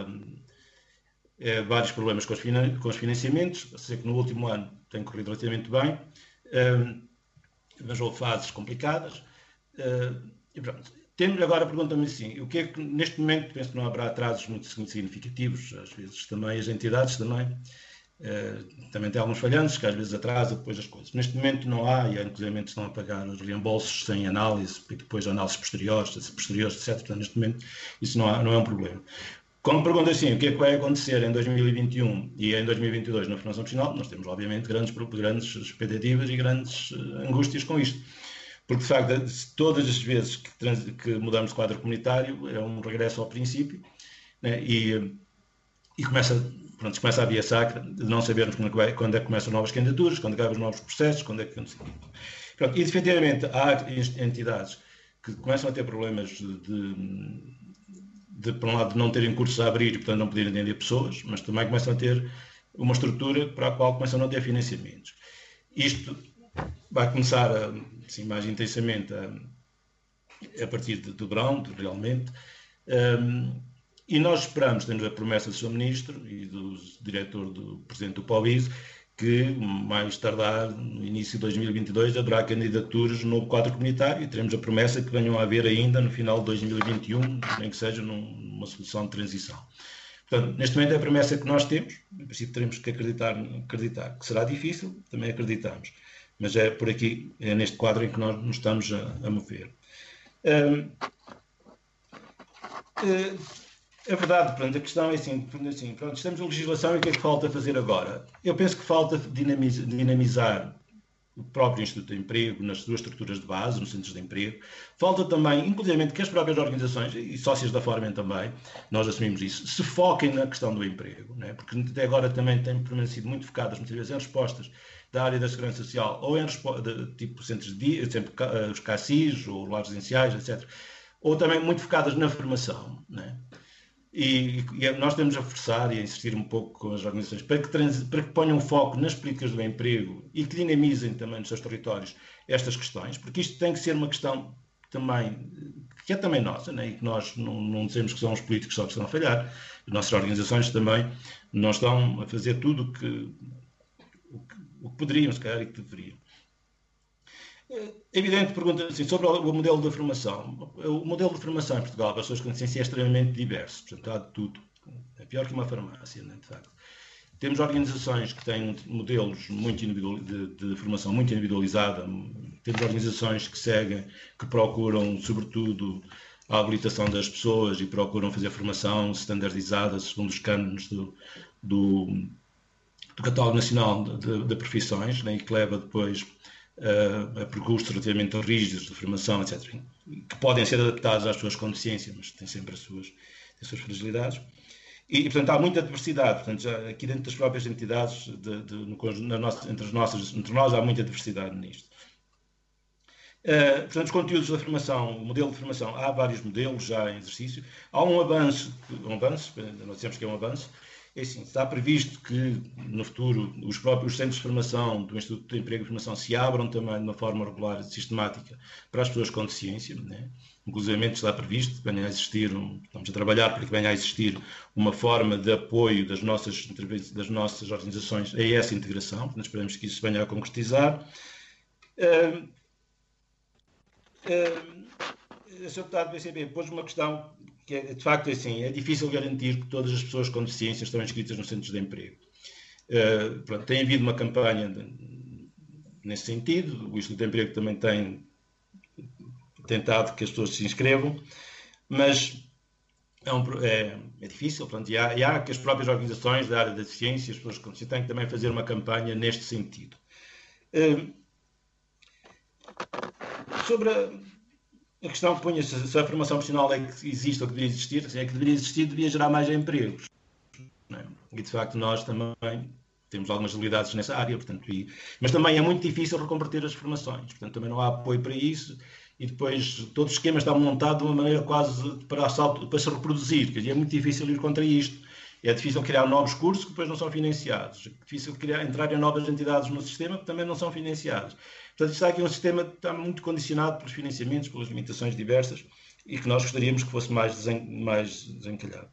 a vários problemas com os, finan com os financiamentos, eu sei que no último ano tem corrido relativamente bem, um, mas houve fases complicadas. Uh, e pronto. Temos, agora pergunta-me assim, o que é que neste momento penso que não haverá atrasos muito significativos, às vezes também as entidades também, uh, também tem alguns falhanços que às vezes atrasa depois as coisas. Neste momento não há, e inclusive estão a pagar os reembolsos sem análise, e depois análises posteriores, posteriores, etcétera. Portanto, neste momento isso não, há, não é um problema. Quando pergunta assim, o que é que vai acontecer em dois mil e vinte e um e em dois mil e vinte e dois na formação profissional, nós temos, obviamente, grandes, grandes expectativas e grandes angústias com isto. Porque, de facto, todas as vezes que, trans, que mudamos de quadro comunitário, é um regresso ao princípio, né? e, e começa, pronto, começa a via sacra de não sabermos quando é, que vai, quando é que começam novas candidaturas, quando acabam os novos processos, quando é que... Pronto, e, efetivamente, há entidades que começam a ter problemas de... de De, por um lado, de não terem cursos a abrir e, portanto, não poderem atender pessoas, mas também começam a ter uma estrutura para a qual começam a não ter financiamentos. Isto vai começar, a, assim, mais intensamente a, a partir de, do verão, de, realmente, um, e nós esperamos, temos a promessa do senhor Ministro e do diretor, do Presidente do POBIS, que mais tardar, no início de dois mil e vinte e dois, haverá candidaturas no novo quadro comunitário e teremos a promessa que venham a haver ainda no final de dois mil e vinte e um, nem que seja numa solução de transição. Portanto, neste momento é a promessa que nós temos, em princípio teremos que acreditar, acreditar que será difícil, também acreditamos, mas é por aqui, é neste quadro em que nós nos estamos a, a mover. Um, uh, É verdade, pronto, a questão é assim, assim pronto, estamos em legislação e o que é que falta fazer agora? Eu penso que falta dinamizar, dinamizar o próprio Instituto de Emprego nas suas estruturas de base, nos centros de emprego. Falta também, inclusive, que as próprias organizações, e sócios da Formen também, nós assumimos isso, se foquem na questão do emprego, né? Porque até agora também têm permanecido muito focadas, muitas vezes, em respostas da área da segurança social, ou em de, tipo centros de dia, sempre os C A C I S, ou lares residenciais, etcétera. Ou também muito focadas na formação, né? E, e nós temos a forçar e a insistir um pouco com as organizações para que, trans, para que ponham foco nas políticas do emprego e que dinamizem também nos seus territórios estas questões, porque isto tem que ser uma questão também, que é também nossa, né? E que nós não, não dizemos que são os políticos só que estão a falhar, as nossas organizações também não estão a fazer tudo o que, o que, o que poderiam, se calhar, e que deveriam. É evidente, pergunta assim, sobre o modelo de formação. O modelo de formação em Portugal para as pessoas com deficiência é extremamente diverso, portanto, há de tudo. É pior que uma farmácia, né, de facto. Temos organizações que têm modelos muito individual, de, de formação muito individualizada, temos organizações que seguem, que procuram, sobretudo, a habilitação das pessoas e procuram fazer formação standardizada segundo os cânones do, do, do Catálogo Nacional de, de, de Profissões, né, e que leva depois a percursos relativamente rígidos de formação, etcétera, que podem ser adaptados às pessoas com deficiência, mas têm sempre as suas, as suas fragilidades. E, portanto, há muita diversidade. Portanto, já aqui dentro das próprias entidades, de, de, no, na nossa, entre, as nossas, entre nós, há muita diversidade nisto. Uh, portanto, os conteúdos da formação, o modelo de formação, há vários modelos já em exercício. Há um avanço, um avanço, nós dizemos que é um avanço. É assim, está previsto que, no futuro, os próprios centros de formação do Instituto de Emprego e Formação se abram também de uma forma regular e sistemática para as pessoas com deficiência, né? Inclusive está previsto que venha a existir, um, estamos a trabalhar para que venha a existir uma forma de apoio das nossas, das nossas organizações a essa integração, portanto, esperamos que isso venha a concretizar. Uh, uh, a senhora deputada do P C P pôs uma questão que é, de facto, é assim, é difícil garantir que todas as pessoas com deficiência estão inscritas nos centros de emprego. Uh, pronto, tem havido uma campanha de, nesse sentido, o Instituto de Emprego também tem tentado que as pessoas se inscrevam, mas é, um, é, é difícil, pronto, e, há, e há que as próprias organizações da área da deficiência, as pessoas com deficiência, têm que também fazer uma campanha neste sentido. Uh, sobre a A questão que punha se a formação profissional é que existe ou que deveria existir, é que deveria existir, devia gerar mais empregos. Não é? E, de facto, nós também temos algumas habilidades nessa área, portanto, e, mas também é muito difícil reconverter as formações, portanto, também não há apoio para isso, e depois todo o esquema está montado de uma maneira quase para, assalto, para se reproduzir, quer dizer, é muito difícil ir contra isto. É difícil criar novos cursos que depois não são financiados. É difícil criar, entrar em novas entidades no sistema que também não são financiadas. Portanto, está aqui um sistema que está muito condicionado pelos financiamentos, pelas limitações diversas e que nós gostaríamos que fosse mais, desen, mais desencalhado.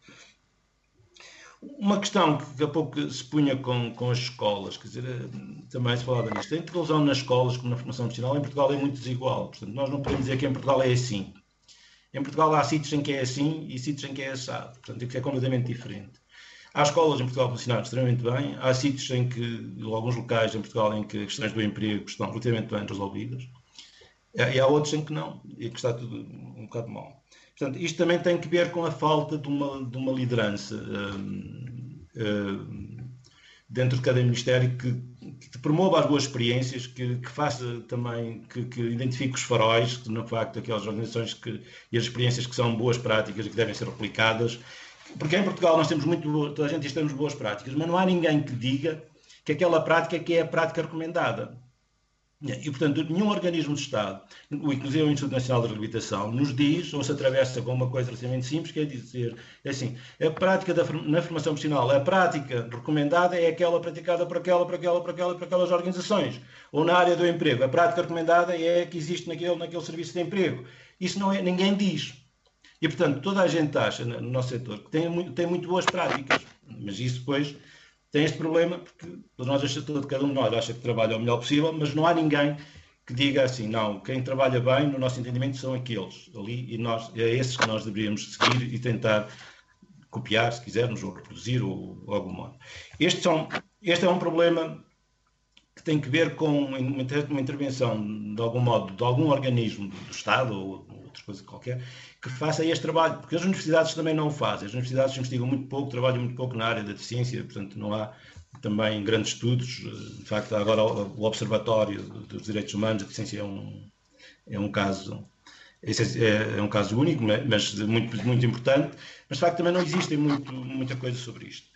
Uma questão que há pouco se punha com, com as escolas, quer dizer, também se falava nisto. A inclusão nas escolas, como na formação profissional, em Portugal é muito desigual. Portanto, nós não podemos dizer que em Portugal é assim. Em Portugal há sítios em que é assim e sítios em que é assado. Portanto, é completamente diferente. Há escolas em Portugal que funcionam extremamente bem, há sítios em que, alguns locais em Portugal em que as questões do emprego estão relativamente bem resolvidas, e há outros em que não, e que está tudo um bocado mal. Portanto, isto também tem que ver com a falta de uma, de uma liderança uh, uh, dentro de cada ministério que, que promova as boas experiências, que, que faça também, que, que identifique os faróis, que, no facto, aquelas organizações que, e as experiências que são boas práticas e que devem ser replicadas. Porque em Portugal nós temos muito, toda a gente diz que temos boas práticas, mas não há ninguém que diga que aquela prática que é a prática recomendada. E, portanto, nenhum organismo de Estado, inclusive o Instituto Nacional de Reabilitação, nos diz, ou se atravessa com uma coisa relativamente simples, que é dizer, é assim, a prática da, na formação profissional, a prática recomendada é aquela praticada por aquela, por aquela, por aquela, por aquelas organizações. Ou na área do emprego, a prática recomendada é a que existe naquele, naquele serviço de emprego. Isso não é, ninguém diz. E, portanto, toda a gente acha no nosso setor que tem muito, tem muito boas práticas, mas isso depois tem este problema, porque nós acha, todo, cada um de nós acha que trabalha o melhor possível, mas não há ninguém que diga assim, não, quem trabalha bem, no nosso entendimento, são aqueles ali, e nós, é esses que nós deveríamos seguir e tentar copiar, se quisermos, ou reproduzir, ou, ou algum modo. Este, são, este é um problema que tem que ver com uma intervenção, de algum modo, de algum organismo do Estado, ou outra coisa qualquer, que faça este trabalho, porque as universidades também não o fazem. As universidades investigam muito pouco, trabalham muito pouco na área da deficiência, portanto não há também grandes estudos. De facto, agora o Observatório dos Direitos Humanos, a deficiência é um, é um caso... É um caso único, mas muito, muito importante, mas de facto também não existe muito, muita coisa sobre isto.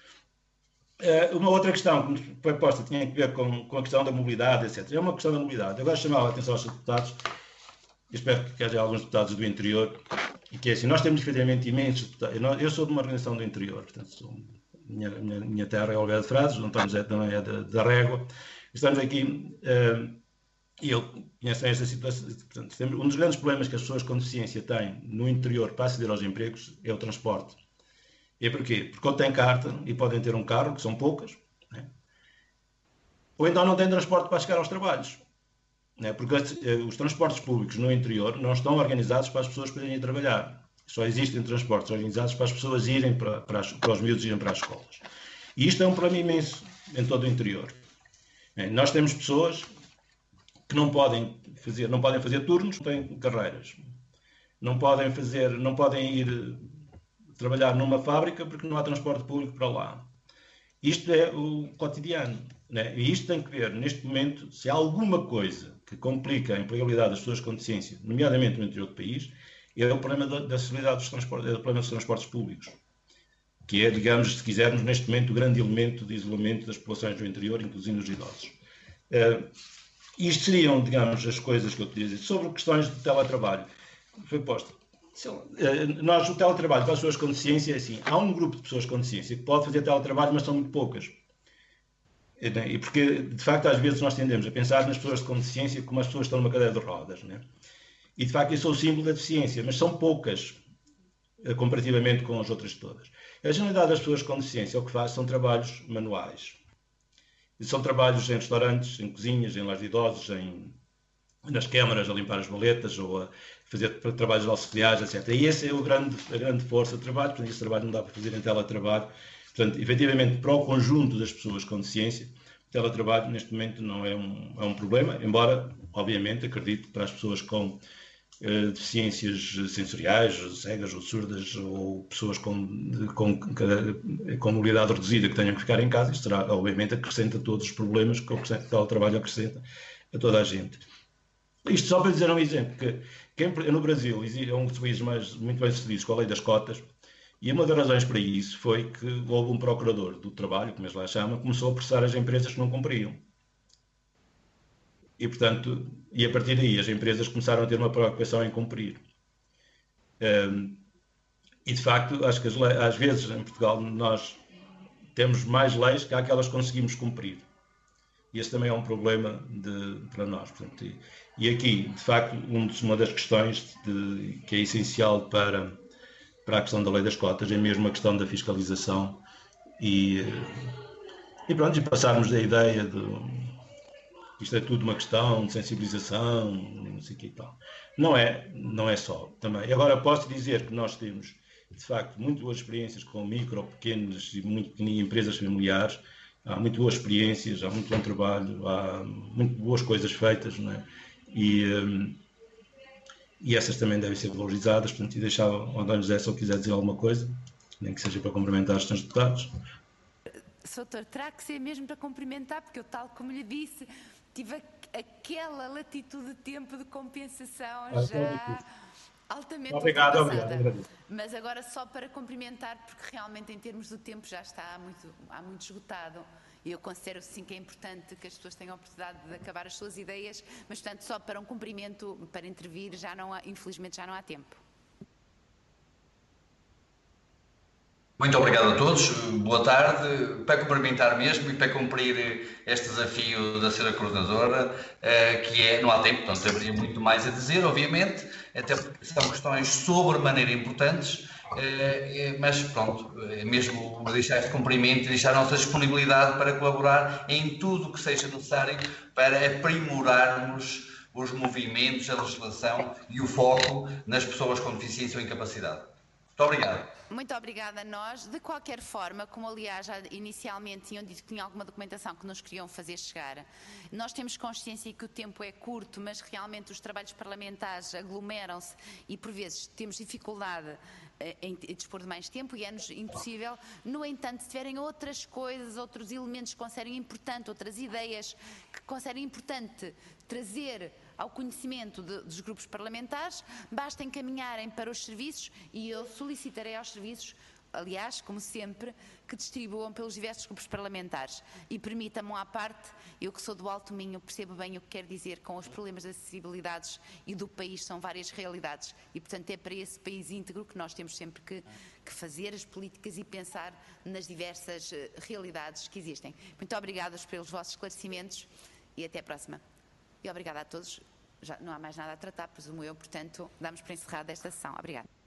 Uma outra questão que foi posta tinha a ver com, com a questão da mobilidade, etcétera. É uma questão da mobilidade. Eu gosto de chamar a atenção aos deputados, eu espero que haja alguns deputados do interior, e que é assim, nós temos efetivamente imensos deputados. Eu sou de uma organização do interior, portanto, sou, minha, minha, minha terra é Oliveira de Frades, o António José também é da, da Régua. Estamos aqui... Uh, E eu conheço esta situação. Portanto, um dos grandes problemas que as pessoas com deficiência têm no interior para aceder aos empregos é o transporte. E porquê? Porque ou têm carta e podem ter um carro, que são poucas, né? Ou então não têm transporte para chegar aos trabalhos, né? Porque os transportes públicos no interior não estão organizados para as pessoas poderem ir trabalhar. Só existem transportes organizados para as pessoas irem para, para, as, para os miúdos irem para as escolas. E isto é um problema imenso em todo o interior. Nós temos pessoas que não podem fazer, não podem fazer turnos, não têm carreiras. Não podem fazer, não podem ir trabalhar numa fábrica porque não há transporte público para lá. Isto é o cotidiano, né? E isto tem que ver, neste momento, se há alguma coisa que complica a empregabilidade das pessoas com deficiência, nomeadamente no interior do país, é o problema da, da acessibilidade dos transportes, é o problema dos transportes públicos, que é, digamos, se quisermos, neste momento, o grande elemento de isolamento das populações do interior, inclusive os idosos. Uh, Isto seriam, digamos, as coisas que eu queria dizer. Sobre questões de teletrabalho, foi posto. Nós, o teletrabalho para as pessoas com deficiência, é assim, há um grupo de pessoas com deficiência que pode fazer teletrabalho, mas são muito poucas. E porque, de facto, às vezes nós tendemos a pensar nas pessoas com deficiência como as pessoas que estão numa cadeira de rodas, né? E, de facto, isso é o símbolo da deficiência, mas são poucas, comparativamente com as outras todas. A generalidade das pessoas com deficiência, o que faz são trabalhos manuais. São trabalhos em restaurantes, em cozinhas, em lares de idosos, em, nas câmaras, a limpar as maletas ou a fazer trabalhos de auxiliares, etcétera. E essa é o grande, a grande força de trabalho, portanto, esse trabalho não dá para fazer em teletrabalho. Portanto, efetivamente, para o conjunto das pessoas com deficiência, o teletrabalho, neste momento, não é um, é um problema, embora, obviamente, acredito que para as pessoas com uh, deficiências sensoriais, cegas ou surdas, ou pessoas com, com, com mobilidade reduzida que tenham que ficar em casa, isto será, obviamente, acrescenta todos os problemas que o teletrabalho acrescenta a toda a gente. Isto só para dizer um exemplo, que, que no Brasil é um dos países mais, muito bem sucedidos com a lei das cotas, e uma das razões para isso foi que houve um procurador do trabalho, como eles lá chamam, que começou a pressar as empresas que não cumpriam. E, portanto, e a partir daí as empresas começaram a ter uma preocupação em cumprir. Um, e, de facto, acho que as leis, às vezes em Portugal nós temos mais leis que aquelas que conseguimos cumprir. E esse também é um problema de, para nós. Portanto, e, e aqui, de facto, um dos, uma das questões de, que é essencial para, para a questão da lei das cotas é mesmo a questão da fiscalização e, e pronto, e passarmos da ideia de isto é tudo uma questão de sensibilização, não sei o que e tal. Não é, não é só. Também. Agora, posso dizer que nós temos, de facto, muito boas experiências com micro, pequenas e muito pequenas empresas familiares. Há muito boas experiências, há muito bom trabalho, há muito boas coisas feitas, não é? E, um, e essas também devem ser valorizadas. Portanto, e deixava o António José, se ele quiser dizer alguma coisa, nem que seja para cumprimentar os senhores deputados. Doutor, terá que ser mesmo para cumprimentar, porque eu, tal como lhe disse, tive aquela latitude de tempo de compensação ah, já altamente obrigado, obrigado, obrigado. Mas agora só para cumprimentar, porque realmente em termos do tempo já está muito, há muito esgotado. E eu considero sim que é importante que as pessoas tenham a oportunidade de acabar as suas ideias, mas portanto só para um cumprimento, para intervir, já não há, infelizmente já não há tempo. Muito obrigado a todos, boa tarde. Para cumprimentar mesmo e para cumprir este desafio da senhora coordenadora, que é, não há tempo, portanto haveria muito mais a dizer, obviamente, até porque são questões sobremaneira importantes, mas pronto, mesmo deixar este cumprimento e deixar a nossa disponibilidade para colaborar em tudo o que seja necessário para aprimorarmos os movimentos, a legislação e o foco nas pessoas com deficiência ou incapacidade. Muito obrigado. Muito obrigada a nós. De qualquer forma, como aliás já inicialmente tinham dito que tinha alguma documentação que nos queriam fazer chegar, nós temos consciência que o tempo é curto, mas realmente os trabalhos parlamentares aglomeram-se e por vezes temos dificuldade em dispor de mais tempo e é-nos impossível. No entanto, se tiverem outras coisas, outros elementos que considerem importante, outras ideias que considerem importante trazer ao conhecimento de, dos grupos parlamentares, basta encaminharem para os serviços e eu solicitarei aos serviços, aliás, como sempre, que distribuam pelos diversos grupos parlamentares. E permitam-me à parte, eu que sou do Alto Minho, percebo bem o que quer dizer com os problemas de acessibilidades e do país, são várias realidades e, portanto, é para esse país íntegro que nós temos sempre que, que fazer as políticas e pensar nas diversas uh, realidades que existem. Muito obrigada pelos vossos esclarecimentos e até a próxima. E obrigada a todos. Já não há mais nada a tratar, presumo eu, portanto, damos por encerrada esta sessão. Obrigada.